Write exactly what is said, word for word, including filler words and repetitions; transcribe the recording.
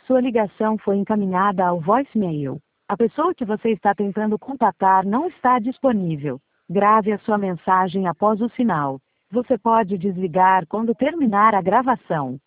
Sua ligação foi encaminhada ao voicemail. A pessoa que você está tentando contatar não está disponível. Grave a sua mensagem após o sinal. Você pode desligar quando terminar a gravação.